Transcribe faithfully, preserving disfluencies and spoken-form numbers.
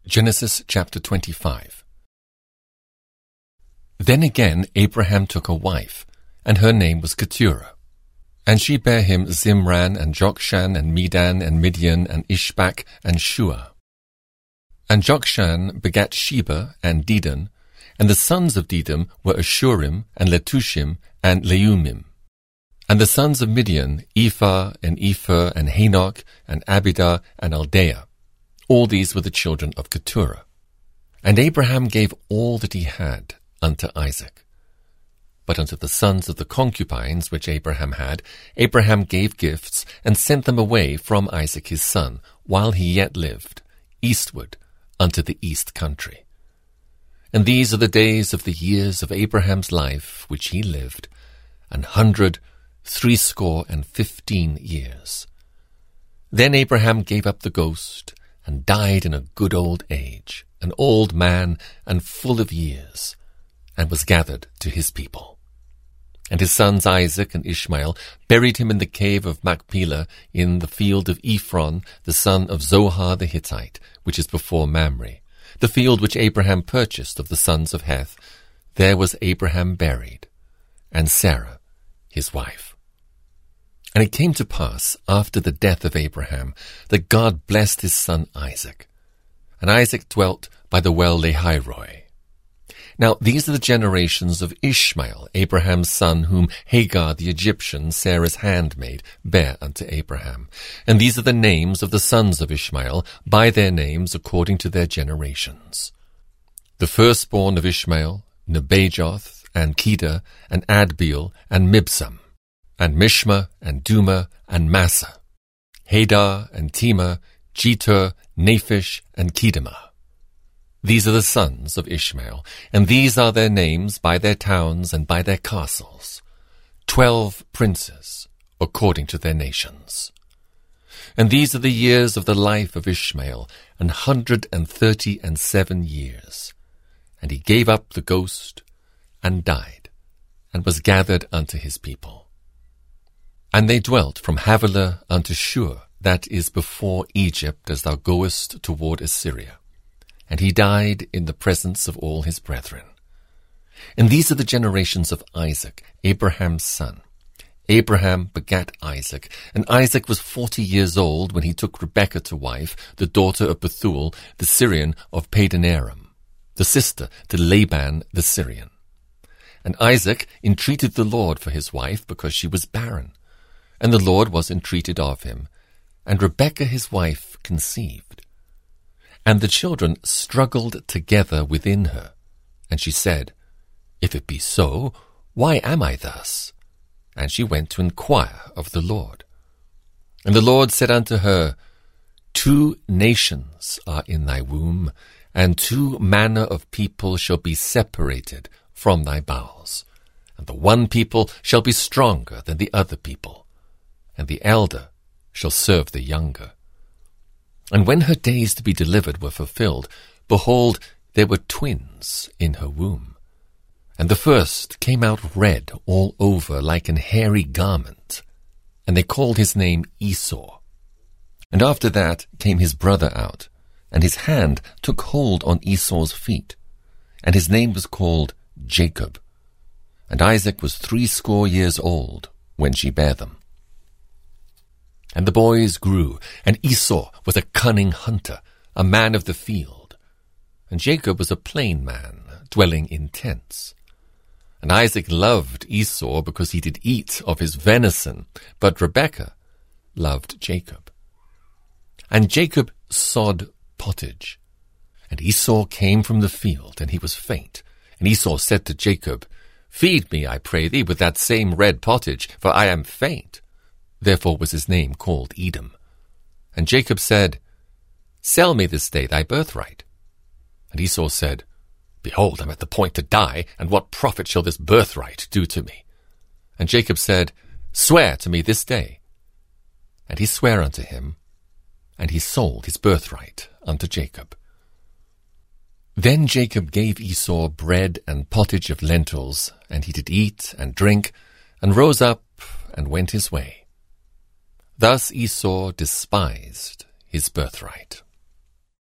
Genesis chapter twenty-five. Then again Abraham took a wife, and her name was Keturah. And she bare him Zimran, and Jokshan, and Medan, and Midian, and Ishbak, and Shua. And Jokshan begat Sheba and Dedan, and the sons of Dedan were Ashurim, and Letushim, and Leumim. And the sons of Midian, Ephah, and Epher, and Hanok, and Abidah, and Aldeah. All these were the children of Keturah. And Abraham gave all that he had unto Isaac. But unto the sons of the concubines which Abraham had, Abraham gave gifts, and sent them away from Isaac his son, while he yet lived, eastward unto the east country. And these are the days of the years of Abraham's life which he lived, an hundred threescore and fifteen years. Then Abraham gave up the ghost, and died in a good old age, an old man and full of years, and was gathered to his people. And his sons Isaac and Ishmael buried him in the cave of Machpelah in the field of Ephron, the son of Zohar the Hittite, which is before Mamre, the field which Abraham purchased of the sons of Heth. There was Abraham buried, and Sarah his wife. And it came to pass, after the death of Abraham, that God blessed his son Isaac. And Isaac dwelt by the well Lahairoi. Now these are the generations of Ishmael, Abraham's son, whom Hagar the Egyptian, Sarah's handmaid, bare unto Abraham. And these are the names of the sons of Ishmael, by their names according to their generations. The firstborn of Ishmael, Nebajoth, and Kedar, and Adbeel, and Mibsam, and Mishma, and Duma, and Massa, Hadar, and Tema, Jetur, Naphish, and Kedemah. These are the sons of Ishmael, and these are their names by their towns and by their castles, twelve princes, according to their nations. And these are the years of the life of Ishmael, an hundred and thirty and seven years. And he gave up the ghost, and died, and was gathered unto his people. And they dwelt from Havilah unto Shur, that is before Egypt, as thou goest toward Assyria. And he died in the presence of all his brethren. And these are the generations of Isaac, Abraham's son. Abraham begat Isaac, and Isaac was forty years old when he took Rebekah to wife, the daughter of Bethuel, the Syrian of Padan-aram, the sister to Laban the Syrian. And Isaac entreated the Lord for his wife, because she was barren. And the Lord was entreated of him, and Rebekah his wife conceived. And the children struggled together within her. And she said, If it be so, why am I thus? And she went to inquire of the Lord. And the Lord said unto her, Two nations are in thy womb, and two manner of people shall be separated from thy bowels. And the one people shall be stronger than the other people, and the elder shall serve the younger. And when her days to be delivered were fulfilled, behold, there were twins in her womb. And the first came out red all over like an hairy garment, and they called his name Esau. And after that came his brother out, and his hand took hold on Esau's feet, and his name was called Jacob. And Isaac was threescore years old when she bare them. And the boys grew, and Esau was a cunning hunter, a man of the field. And Jacob was a plain man, dwelling in tents. And Isaac loved Esau because he did eat of his venison, but Rebekah loved Jacob. And Jacob sod pottage. And Esau came from the field, and he was faint. And Esau said to Jacob, Feed me, I pray thee, with that same red pottage, for I am faint. Therefore was his name called Edom. And Jacob said, Sell me this day thy birthright. And Esau said, Behold, I am at the point to die, and what profit shall this birthright do to me? And Jacob said, Swear to me this day. And he sware unto him, and he sold his birthright unto Jacob. Then Jacob gave Esau bread and pottage of lentils, and he did eat and drink, and rose up and went his way. Thus Esau despised his birthright.